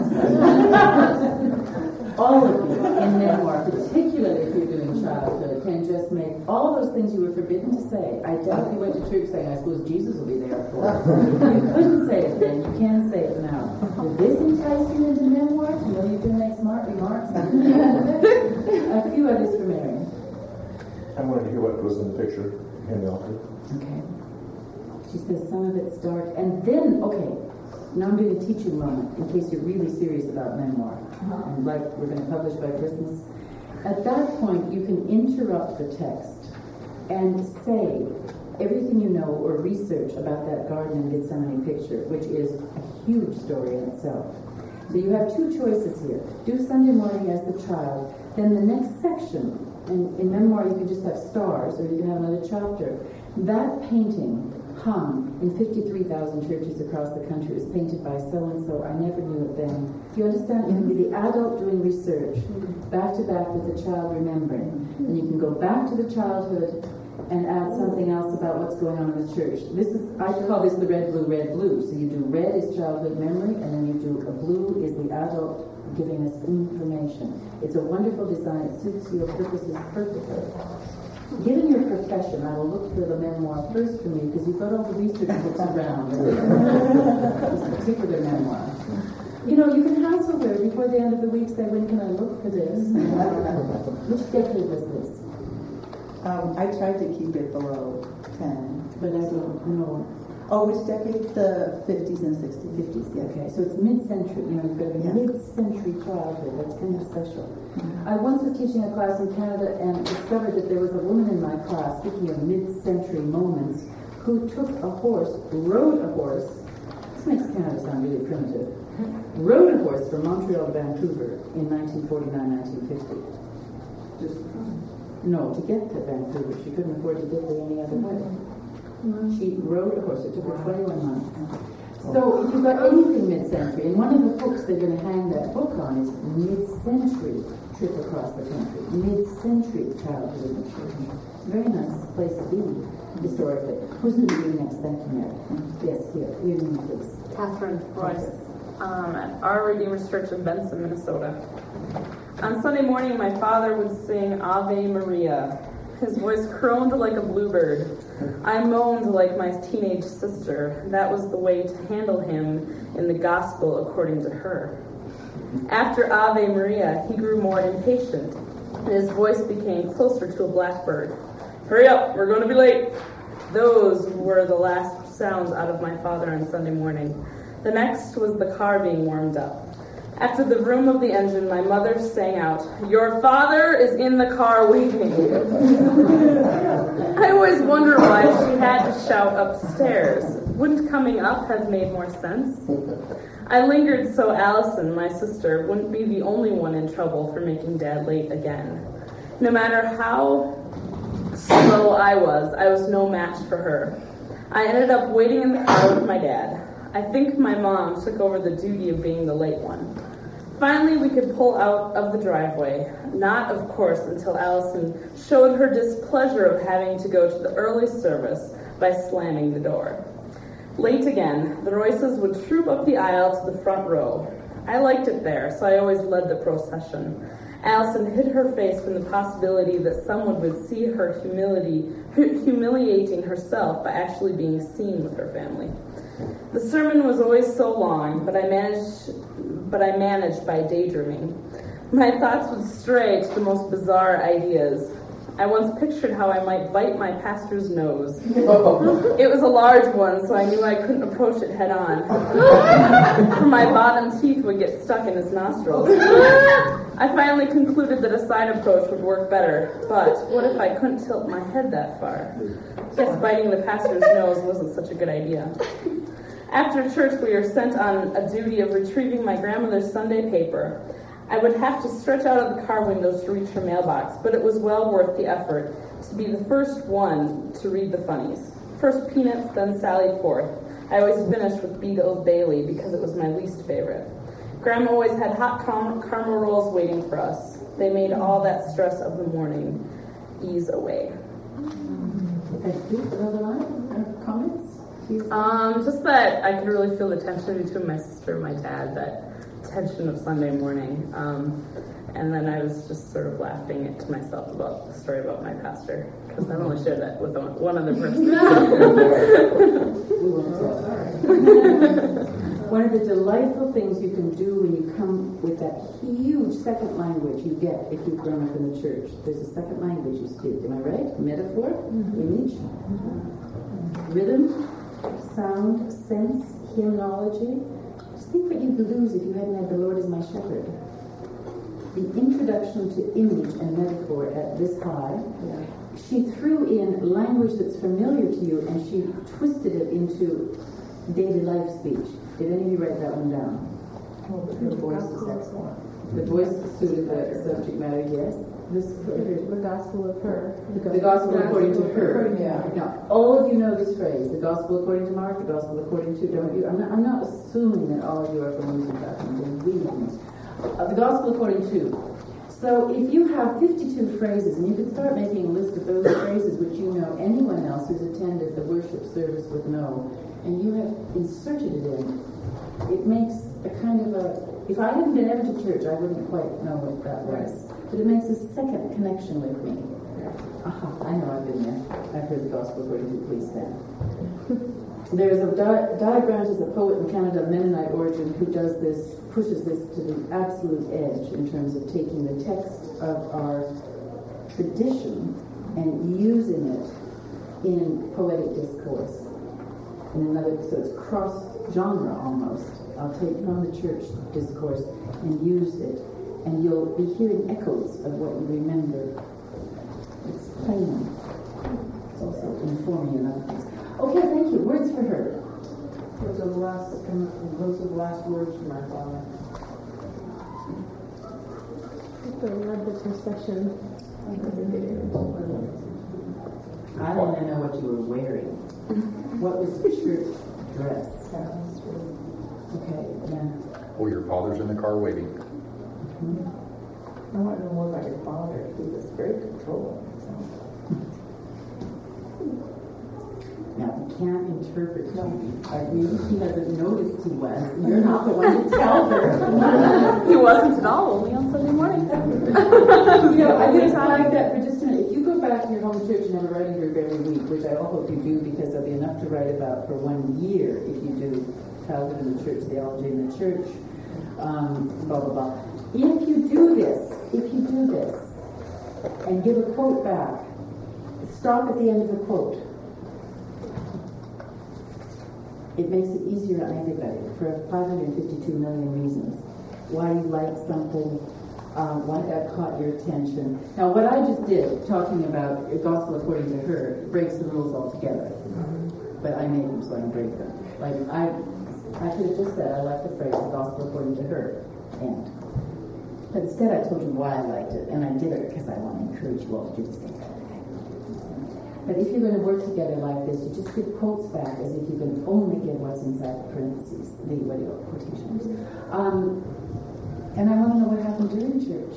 All of you in memoir, particularly if you're doing childhood, can just make all those things you were forbidden to say. I doubt you went to church saying, I suppose Jesus will be there for us. You couldn't say it then, you can say it now. Did this entice you into memoir to know you can make smart remarks? A few others for Mary. I wanted to hear what goes in the picture in the altar. Okay. She says some of it's dark. And then, okay, now I'm doing a teaching moment in case you're really serious about memoir. Uh-huh. And like we're going to publish by Christmas. At that point, you can interrupt the text and say everything you know or research about that garden in Gethsemane picture, which is a huge story in itself. So you have two choices here. Do Sunday morning as the child, then the next section, and in memoir you can just have stars or you can have another chapter. That painting hung in fifty-three thousand churches across the country. It was painted by so-and-so. I never knew it then. Do you understand? You can be the adult doing research, back to back with the child remembering. And you can go back to the childhood and add something else about what's going on in the church. This is, I call this the red, blue, red, blue. So you do red is childhood memory, and then you do a blue is the adult giving us information. It's a wonderful design. It suits your purposes perfectly. Given your profession, I will look for the memoir first from you, because you've got all the research books around. This particular memoir. You know, you can hassle her before the end of the week, say, when can I look for this? Which decade was this? Um, I tried to keep it below ten. But I don't know. Oh, which decade? The fifties and sixties. fifties, yeah. Okay, so it's mid-century. You know, you've got a Yeah. mid-century childhood. That's kind of special. Mm-hmm. I once was teaching a class in Canada and discovered that there was a woman in my class, speaking of mid-century moments, who took a horse, rode a horse. This makes Canada sound really primitive. Rode a horse from Montreal to Vancouver in nineteen forty-nine, nineteen fifty. Just No, to get to Vancouver. She couldn't afford to get there any other way. She rode a horse. It took her twenty-one months. So if you've got anything mid-century, and one of the books they're going to hang that book on is Mid-Century Trip Across the Country. Mid-Century Childhood in the Church. Very nice place to be, historically. Who's going to be next? Thank you, Mary. Yes, here. Your name, please. Catherine Royce, um, at Our Redeemer's Church in Benson, Minnesota. On Sunday morning, my father would sing Ave Maria. His voice crooned like a bluebird. I moaned like my teenage sister. That was the way to handle him in the gospel according to her. After Ave Maria, he grew more impatient, and his voice became closer to a blackbird. Hurry up, we're going to be late. Those were the last sounds out of my father on Sunday morning. The next was the car being warmed up. After the vroom of the engine, my mother sang out, "Your father is in the car waiting." I always wondered why she had to shout upstairs. Wouldn't coming up have made more sense? I lingered so Allison, my sister, wouldn't be the only one in trouble for making Dad late again. No matter how slow I was, I was no match for her. I ended up waiting in the car with my dad. I think my mom took over the duty of being the late one. Finally, we could pull out of the driveway. Not, of course, until Allison showed her displeasure of having to go to the early service by slamming the door. Late again, the Royces would troop up the aisle to the front row. I liked it there, so I always led the procession. Allison hid her face from the possibility that someone would see her humility, humiliating herself by actually being seen with her family. The sermon was always so long, but I managed but I managed by daydreaming. My thoughts would stray to the most bizarre ideas. I once pictured how I might bite my pastor's nose. It was a large one, so I knew I couldn't approach it head on. For my bottom teeth would get stuck in his nostrils. I finally concluded that a side approach would work better, but what if I couldn't tilt my head that far? Guess biting the pastor's nose wasn't such a good idea. After church, we were sent on a duty of retrieving my grandmother's Sunday paper. I would have to stretch out of the car windows to reach her mailbox, but it was well worth the effort to be the first one to read the funnies. First Peanuts, then sallied forth. I always finished with Beadle Bailey because it was my least favorite. Grandma always had hot car- caramel rolls waiting for us. They made all that stress of the morning ease away. Thank you. Another line? Comments? Um, just that I could really feel the tension between my sister and my dad, that tension of Sunday morning. Um, and then I was just sort of laughing it to myself about the story about my pastor, because I've only shared that with one other person. One of the delightful things you can do when you come with that huge second language you get if you've grown up in the church. There's a second language you speak, am I right? Metaphor, mm-hmm. Image, mm-hmm. Rhythm, sound, sense, hymnology. Just think what you'd lose if you hadn't had the Lord as my shepherd. The introduction to image and metaphor at this high, yeah. She threw in language that's familiar to you and she twisted it into daily life speech. Did any of you write that one down? Oh, the voice is excellent. The voice suited the subject matter, yes. This The gospel of her. The gospel according to her. Yeah. Now, all of you know this phrase, the gospel according to Mark, the gospel according to, don't you? I'm not, I'm not assuming that all of you are from Lutheran background. We're reading uh, the gospel according to. So if you have fifty-two phrases, and you could start making a list of those phrases which you know anyone else who's attended the worship service would know, and you have inserted it in, it makes a kind of a, if I hadn't been ever to church, I wouldn't quite know what that was. But it makes a second connection with me. Aha, I know I've been there. I've heard the gospel according to, please stand. There's a Di Di Brandt is a poet in Canada of Mennonite origin who does this, pushes this to the absolute edge in terms of taking the text of our tradition and using it in poetic discourse. In another, so it's cross-genre almost. I'll take from the church discourse and use it, and you'll be hearing echoes of what you remember. It's plain. It's also informing and other things. Okay, thank you. Words for her. Those are the last, those are the last words from my father. They led the procession. I want to know what you were wearing. What was the church dress? Okay, yeah. Oh, your father's in the car waiting. I want to know more about your father. He was very controlling. So. Now, you can't interpret him. I mean, he hasn't noticed he was. You're not the one to tell her. He wasn't at all, only on Sunday morning. You know, I'm going to flag that for just a minute. If you go back to your home church and have a writing group every week, which I all hope you do because there'll be enough to write about for one year if you do childhood in the church, theology in the church, um, blah, blah, blah. If you do this, if you do this, and give a quote back, stop at the end of the quote. It makes it easier on everybody for five hundred fifty-two million reasons. Why you like something, um, why that caught your attention. Now, what I just did, talking about gospel according to her, breaks the rules altogether. But I made them, so I can break them. Like, I I could have just said I like the phrase the gospel according to her, end. But instead I told you why I liked it, and I did it because I want to encourage you all to do the same. But if you're going to work together like this, you just give quotes back as if you can only give what's inside the parentheses, the what do you call quotations. Um, and I want to know what happened during church.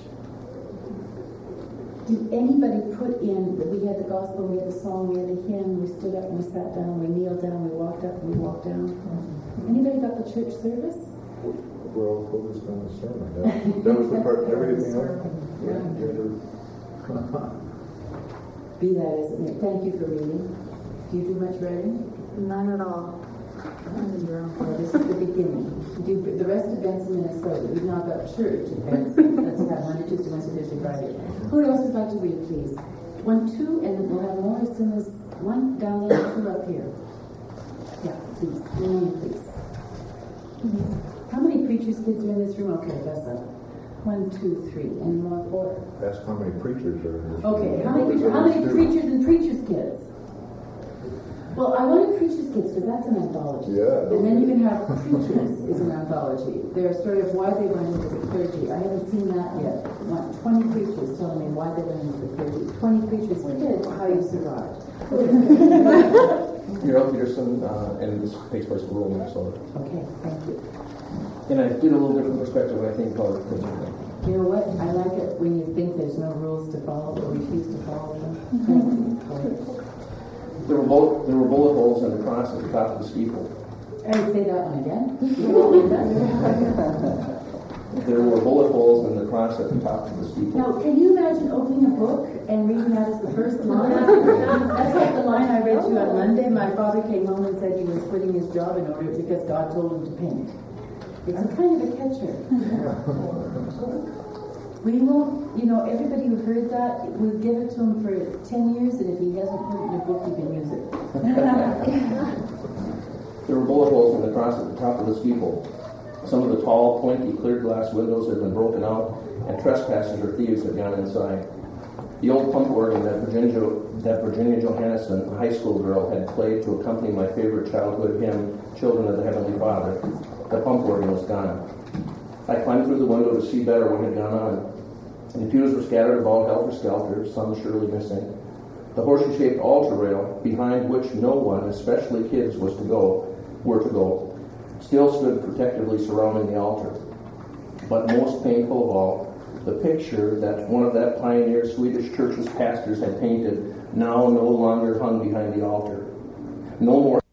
Did anybody put in that we had the gospel, we had the song, we had the hymn, we stood up and we sat down, we kneeled down, we walked up and we walked down? Anybody got the church service? We're all focused on the sermon. That, that was the part, everything else. Yeah. Be that as it may. Thank you for reading. Do you do much writing? None at all. Well, this is the beginning. Do the rest events in Minnesota. We've now got church events. Let's have Monday, Tuesday, Wednesday, Thursday, Friday. Who else would like to read, please? One, two, and we'll have more as soon as one down there, two up here. Yeah, please. Your name, please. Mm-hmm. How many preachers' kids are in this room? Okay, that's up. One, two, three, and more, four. Ask how many preachers are in this Okay, room. how many, how many preachers and preachers' kids? Well, I wanted preachers' kids because that's an anthology. Yeah. And then you can have preachers is an anthology. They're a story of why they went into the clergy. I haven't seen that yet. I want twenty preachers telling me why they went into the clergy. twenty preachers kids, how you survived. Harold Peterson, uh, and this takes place in rural Minnesota. Okay, thank you. And I did a little different perspective, I think, about it. You know what? I like it when you think there's no rules to follow or refuse to follow them. There were bullet, there were bullet holes in the cross at the top of the steeple. I would say that one again. There were bullet holes in the cross at the top of the steeple. Now, can you imagine opening a book and reading that as the first line? That's like the line I read to you on Monday. My father came home and said he was quitting his job in order because God told him to paint. It's a kind of a catcher. We won't, you know, everybody who heard that, we'll give it to him for ten years, and if he hasn't put it in a book, he can use it. There were bullet holes in the cross at the top of the steeple. Some of the tall, pointy, clear glass windows had been broken out, and trespassers or thieves had gone inside. The old pump organ that Virginia, that Virginia Johannesson, a high school girl, had played to accompany my favorite childhood hymn, Children of the Heavenly Father, the pump organ was gone. I climbed through the window to see better what had gone on. The pews were scattered about helter-skelter, some surely missing. The horseshoe-shaped altar rail, behind which no one, especially kids, was to go, were to go, still stood protectively surrounding the altar. But most painful of all, the picture that one of that pioneer Swedish church's pastors had painted now no longer hung behind the altar. No more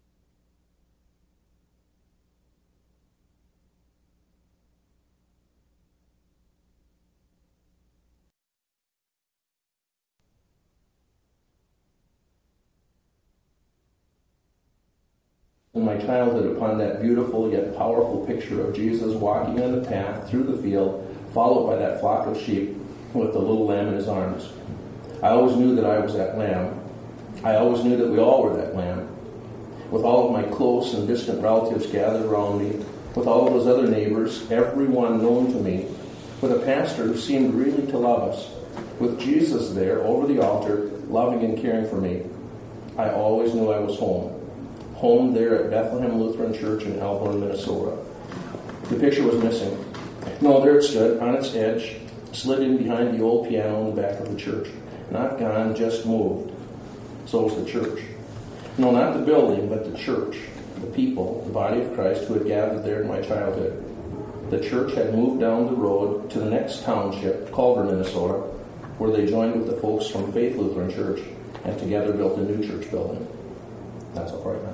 in my childhood upon that beautiful yet powerful picture of Jesus walking on the path through the field, followed by that flock of sheep with the little lamb in his arms. I always knew that I was that lamb. I always knew that we all were that lamb. With all of my close and distant relatives gathered around me, with all of those other neighbors, everyone known to me, with a pastor who seemed really to love us, with Jesus there over the altar, loving and caring for me, I always knew I was home. Home there at Bethlehem Lutheran Church in Elkhorn, Minnesota. The picture was missing. No, there it stood, on its edge, slid in behind the old piano in the back of the church. Not gone, just moved. So was the church. No, not the building, but the church. The people, the body of Christ who had gathered there in my childhood. The church had moved down the road to the next township, Culver, Minnesota, where they joined with the folks from Faith Lutheran Church and together built a new church building. That's how far I got.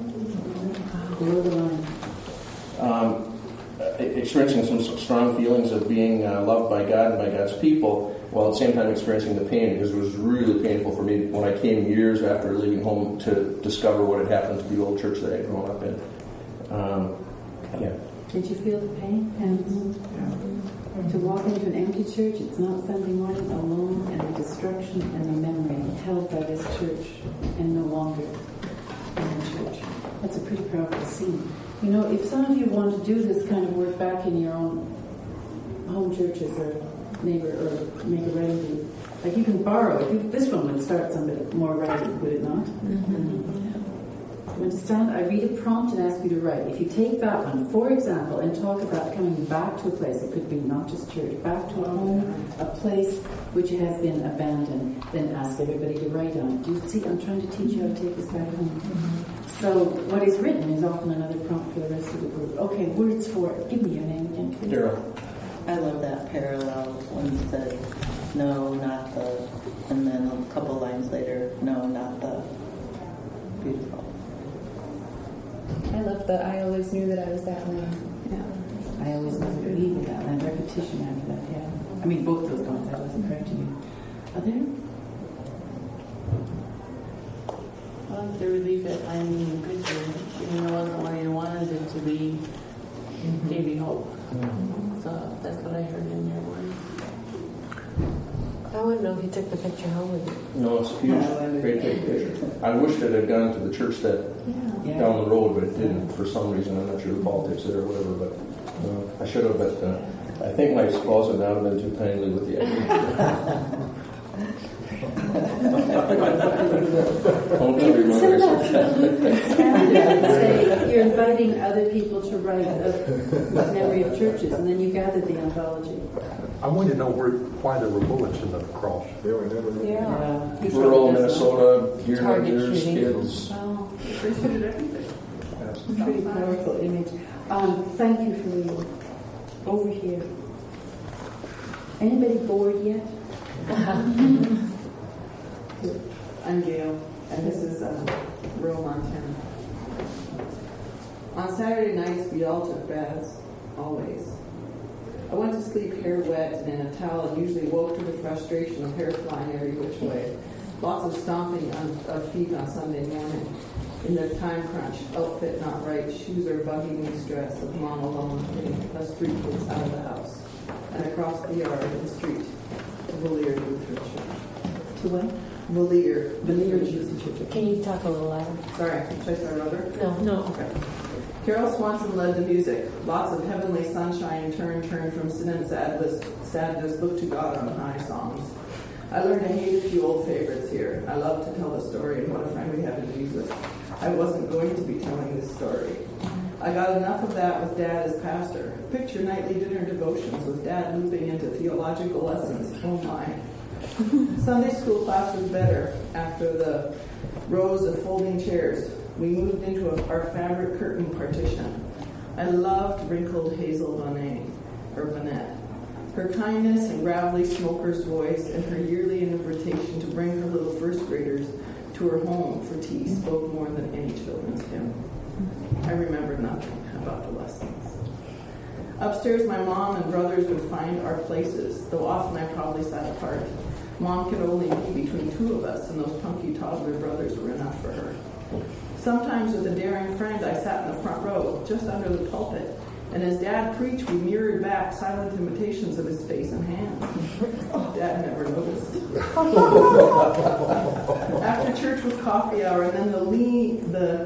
Um, experiencing some strong feelings of being uh, loved by God and by God's people, while at the same time experiencing the pain, because it was really painful for me when I came years after leaving home to discover what had happened to the old church that I had grown up in. Um, yeah. Did you feel the pain? And yeah. To walk into an empty church, it's not Sunday morning alone, and the destruction and the memory held by this church and no longer in the church. That's a pretty powerful scene. You know, if some of you want to do this kind of work back in your own home churches or neighbor or make a writing group, like you can borrow it. You, this one would start somebody more writing, would it not? Mm-hmm. You understand? I read a prompt and ask you to write. If you take that one, for example, and talk about coming back to a place, it could be not just church, back to a home, a place which has been abandoned, then ask everybody to write on it. Do you see? I'm trying to teach you how to take this back home. Mm-hmm. So what is written is often another prompt for the rest of the group. Okay, words for it. Give me your name again, please. Daryl. I love that parallel when you said, no, not the, and then a couple lines later, no, not the. Beautiful. I love that I always knew that I was that lamb. Yeah. I always knew that we were that lamb. Repetition after that, yeah. I mean, both those points, that wasn't correct to you. Are there? Well, the relief that I'm in the picture, even though it wasn't what I wanted it to be, mm-hmm. gave me hope. Mm-hmm. So that's what I heard in your words. I wouldn't know if you took the picture home with you. No, it's a huge, no, great big picture. I wished it had gone to the church that yeah. down the road, but it didn't for some reason. I'm not sure the politics there or whatever, but uh, I should have. But uh, I think my spouse would not have been too kindly with the idea. Don't tell your mother. You're inviting other people to write a memory of churches, and then you gathered the anthology. I wanted to know where, why there were bullets in the cross. They were never yeah. yeah. Rural Minnesota, deer hunters, kids. Wow. Pretty powerful image. Um, thank you for reading. Over here. Anybody bored yet? I'm Gail, and this is uh, rural Montana. On Saturday nights, we all took baths, always. I went to sleep hair wet and in a towel and usually woke to the frustration of hair flying every which way. Lots of stomping on, of feet on Sunday morning. In their time crunch, outfit not right, shoes are buggy knee stress of mom alone, getting us three kids out of the house. And across the yard and the street, to Valier Lutheran Church. To what? Valier. Valier Lutheran Church. Can you talk a little louder? Sorry, should I start over? No. No. Okay. Carol Swanson led the music. Lots of heavenly sunshine, turn, turn from sin and sadness, sadness, look to God on high songs. I learned to hate a few old favorites here. I love to tell the story and what a friend we have in Jesus. I wasn't going to be telling this story. I got enough of that with Dad as pastor. Picture nightly dinner devotions with Dad looping into theological lessons. Oh my. Sunday school class was better after the rows of folding chairs. We moved into a, our fabric curtain partition. I loved wrinkled Hazel Bonet, or Bonnet. Her kindness and gravelly smoker's voice and her yearly invitation to bring her little first graders to her home for tea spoke more than any children's hymn. I remembered nothing about the lessons. Upstairs, my mom and brothers would find our places, though often I probably sat apart. Mom could only be between two of us, and those punky toddler brothers were enough for her. Sometimes with a daring friend, I sat in the front row, just under the pulpit, and as Dad preached, we mirrored back silent imitations of his face and hands. Dad never noticed. After church was coffee hour, and then the lean, the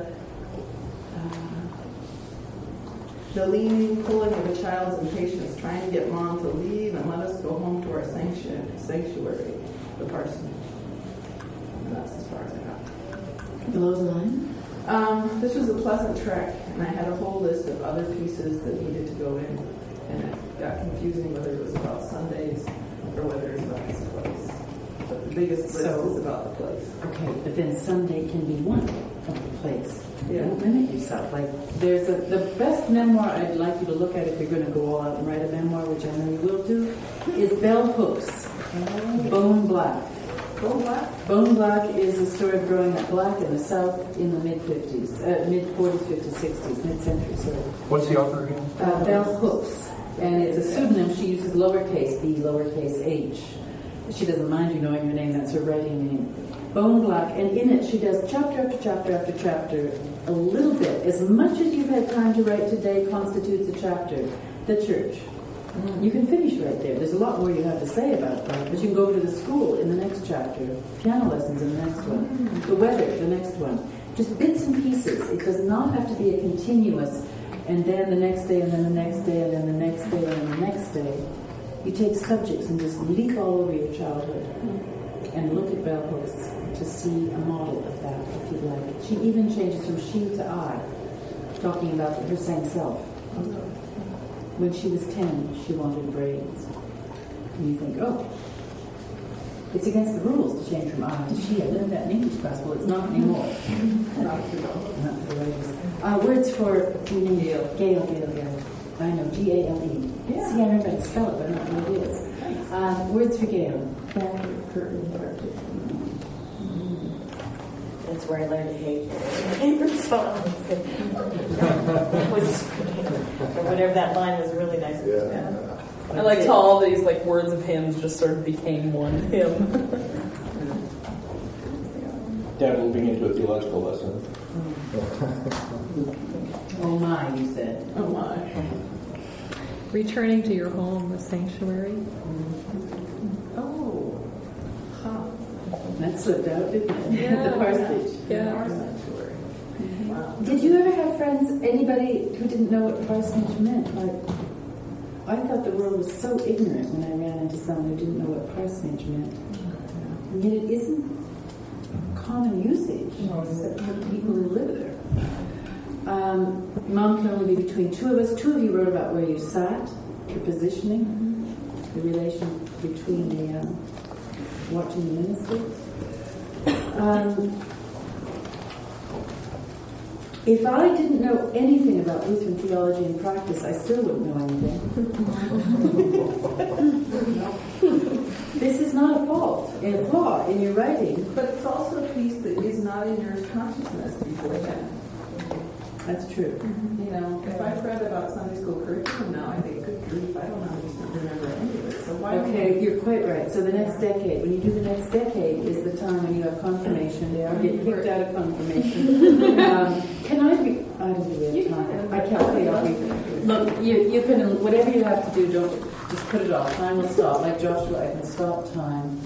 The leaning, pulling of a child's impatience, trying to get Mom to leave and let us go home to our sanctuary, sanctuary the parsonage. And that's as far as I got. Below the line? Um, this was a pleasant trek, and I had a whole list of other pieces that needed to go in, and it got confusing whether it was about Sundays or whether it was about this place. But the biggest list So- is about the place. Okay, but then Sunday can be one of the place. Yeah. Don't limit yourself. Like, there's a, the best memoir I'd like you to look at if you're going to go all out and write a memoir, which I know you will do, is Bell Hooks, Bone Black. Bone Black? Bone Black is a story of growing up black in the South in the mid-fifties, uh, mid-forties, fifties, sixties, mid-century, sorry. What's the author again? Uh, Bell Hooks. And it's a pseudonym. She uses lowercase b, lowercase h. She doesn't mind you knowing her name. That's her writing name. Bone Black. And in it, she does chapter after chapter after chapter, a little bit. As much as you've had time to write today constitutes a chapter. The church. Mm. You can finish right there. There's a lot more you have to say about that. But you can go to the school in the next chapter. Piano lessons in the next one. Mm. The weather, the next one. Just bits and pieces. It does not have to be a continuous, and then the next day, and then the next day, and then the next day, and then the next day. You take subjects and just leap all over your childhood and look at Bell Hooks to see a model of that, if you like. She even changes from she to I, talking about her same self. When she was ten, she wanted braids. And you think, oh, it's against the rules to change from I to she. I learned that in English class. Well, it's not anymore. Not for the ladies. Uh, words for Gail. Gail, Gail, Gail. I know, G A L E. Yeah. See, I remember how to spell it, but I don't know what it is. Um, words for Gail. That's where I learned to hate favorite songs. It was, or whatever that line was really nice. Yeah. Yeah. I liked how all these like words of hymns just sort of became one hymn. Dad moving into a theological lesson. Oh my, you said. Oh my. Returning to your home, the sanctuary. Oh. Huh. That slipped out, didn't it? Yeah. The parsonage. Yeah. Our sanctuary. Wow. Did you ever have friends, anybody who didn't know what parsonage meant? Like, I thought the world was so ignorant when I ran into someone who didn't know what parsonage meant. And yet it isn't common usage, except for people who live there. Um, Mom can only be between two of us. Two of you wrote about where you sat, the positioning, the relation between the um, watching the minister. Um, if I didn't know anything about Lutheran theology and practice, I still wouldn't know anything. This is not a fault, a flaw in your writing. But it's also a piece that is not in your consciousness before then. That's true. Mm-hmm. You know, if I've read about Sunday school curriculum now, I think, good grief, I don't understand, remember any of it. So why? Okay, you're quite right. So the next decade, when you do the next decade, is the time when you have confirmation. They are getting kicked out of confirmation. um, can I be? I don't think we have time. I can't pay off. Look, you you can whatever you have to do. Don't just put it off. Time will stop. Like Joshua, I can stop time.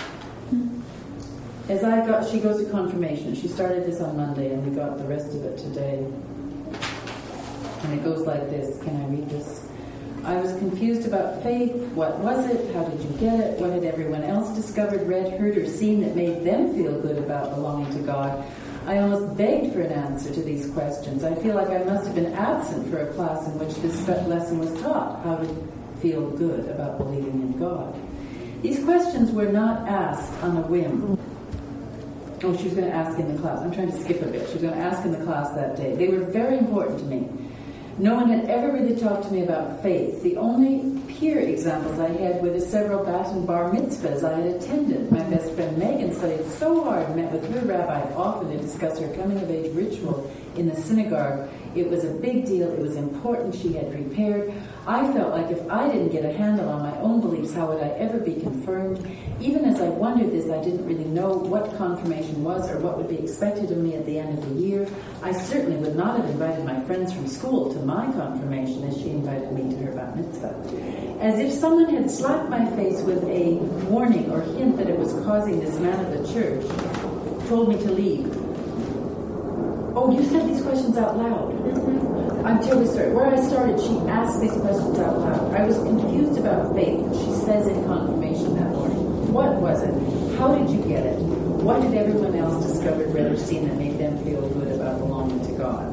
As I got, she goes to confirmation. She started this on Monday, and we got the rest of it today. And it goes like this. Can I read this? I was confused about faith. What was it? How did you get it? What had everyone else discovered, read, heard, or seen that made them feel good about belonging to God? I almost begged for an answer to these questions. I feel like I must have been absent for a class in which this lesson was taught, how to feel good about believing in God. These questions were not asked on a whim. Oh, she was going to ask in the class. I'm trying to skip a bit. She was going to ask in the class that day. They were very important to me. No one had ever really talked to me about faith. The only peer examples I had were the several bat and bar mitzvahs I had attended. My best friend Megan studied so hard and met with her rabbi often to discuss her coming-of-age ritual in the synagogue. It was a big deal. It was important. She had prepared. I felt like if I didn't get a handle on my own beliefs, how would I ever be confirmed? Even as I wondered this, I didn't really know what confirmation was or what would be expected of me at the end of the year. I certainly would not have invited my friends from school to my confirmation as she invited me to her bat mitzvah. As if someone had slapped my face with a warning or hint that it was causing this man of the church, told me to leave. Oh, you said these questions out loud. Mm-hmm. I'm terribly sorry. Where I started, she asked these questions out loud. I was confused about faith, she says in confirmation that morning. What was it? How did you get it? What did everyone else discover, read, or seen that made them feel good about belonging to God?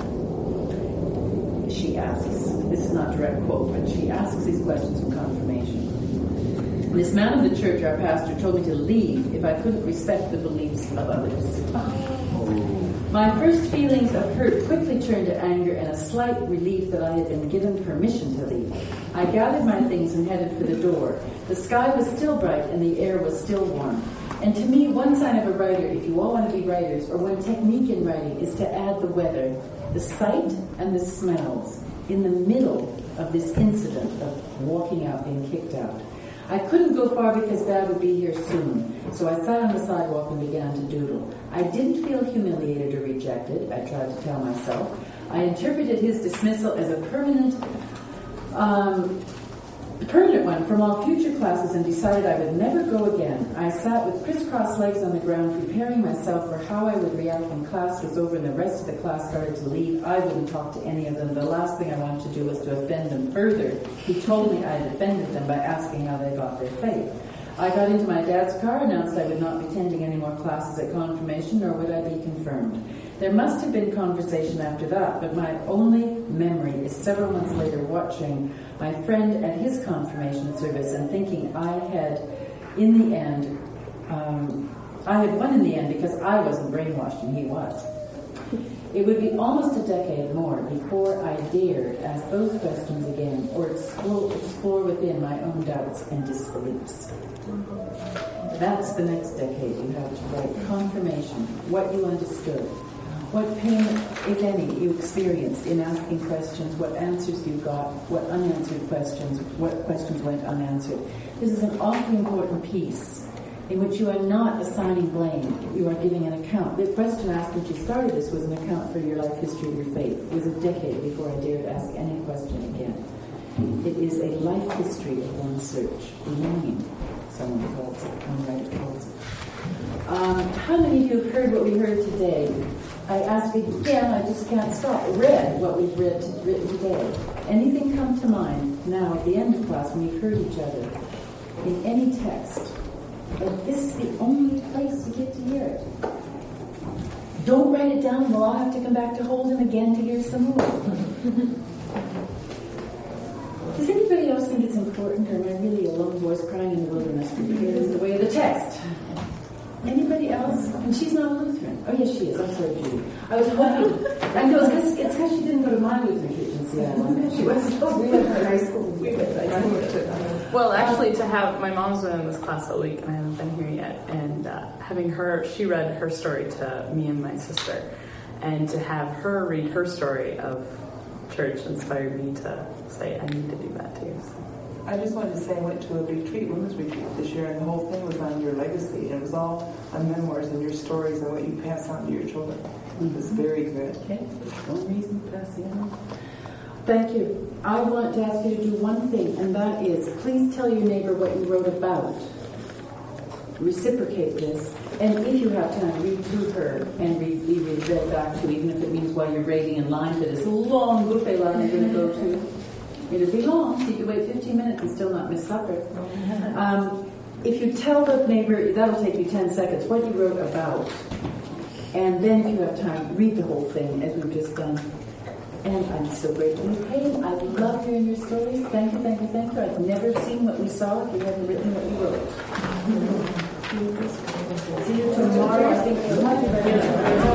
She asks. This is not a direct quote, but she asks these questions in confirmation. This man of the church, our pastor, told me to leave if I couldn't respect the beliefs of others. My first feelings of hurt quickly turned to anger and a slight relief that I had been given permission to leave. I gathered my things and headed for the door. The sky was still bright and the air was still warm. And to me, one sign of a writer, if you all want to be writers, or one technique in writing, is to add the weather, the sight, and the smells in the middle of this incident of walking out, being kicked out. I couldn't go far because Dad would be here soon, so I sat on the sidewalk and began to doodle. I didn't feel humiliated or rejected, I tried to tell myself. I interpreted his dismissal as a permanent, um, permanent one from all future classes and decided I would never go again. I sat with crisscrossed legs on the ground, preparing myself for how I would react when class was over and the rest of the class started to leave. I wouldn't talk to any of them. The last thing I wanted to do was to offend them further. He told me I had offended them by asking how they got their faith. I got into my dad's car, announced I would not be attending any more classes at confirmation, nor would I be confirmed. There must have been conversation after that, but my only memory is several months later watching my friend at his confirmation service and thinking I had, in the end, um, I had won in the end because I wasn't brainwashed and he was. It would be almost a decade more before I dared ask those questions again or explore, explore within my own doubts and disbeliefs. That's the next decade you have to write. Confirmation, what you understood, what pain, if any, you experienced in asking questions, what answers you got, what unanswered questions, what questions went unanswered. This is an awfully important piece in which you are not assigning blame, you are giving an account. The question asked when she started this was an account for your life history of your faith. It was a decade before I dared ask any question again. It is a life history of one's search, belonging, someone calls it, one writer calls it. Um, how many of you have heard what we heard today? I ask again, I just can't stop. Read what we've read to, written today. Anything come to mind now at the end of class when we've heard each other in any text? But this is the only place you get to hear it. Don't write it down. We'll all have to come back to Holden again to hear some more. Does anybody else think it's important, or am I really a lone voice crying in the wilderness because of the way of the text? Anybody else? And she's not a Lutheran. Oh, yes, she is. I'm sorry, Judy. I was hoping. I know it's because she didn't go to my Lutheran church in Seattle. She was. We went to high school. We went to high school. Well, actually, to have my mom's been in this class all week, and I haven't been here yet. And uh, having her, she read her story to me and my sister, and to have her read her story of church inspired me to say I need to do that too. So. I just wanted to say I went to a retreat, women's retreat this year, and the whole thing was on your legacy. And it was all on memoirs and your stories and what you pass on to your children. It was very good. Okay, no reason to pass it on. Thank you. I want to ask you to do one thing, and that is, please tell your neighbor what you wrote about. Reciprocate this, and if you have time, read to her and read, be read back to, even if it means while you're waiting in line for this long buffet line you're going to go to. It'll be long, so you can wait fifteen minutes and still not miss supper. Um, if you tell the neighbor, that'll take you ten seconds, what you wrote about. And then if you have time, read the whole thing as we've just done. And I'm so grateful you came. I love hearing your stories. Thank you, thank you, thank you. I've never seen what we saw if you hadn't written what you wrote. See you tomorrow. I think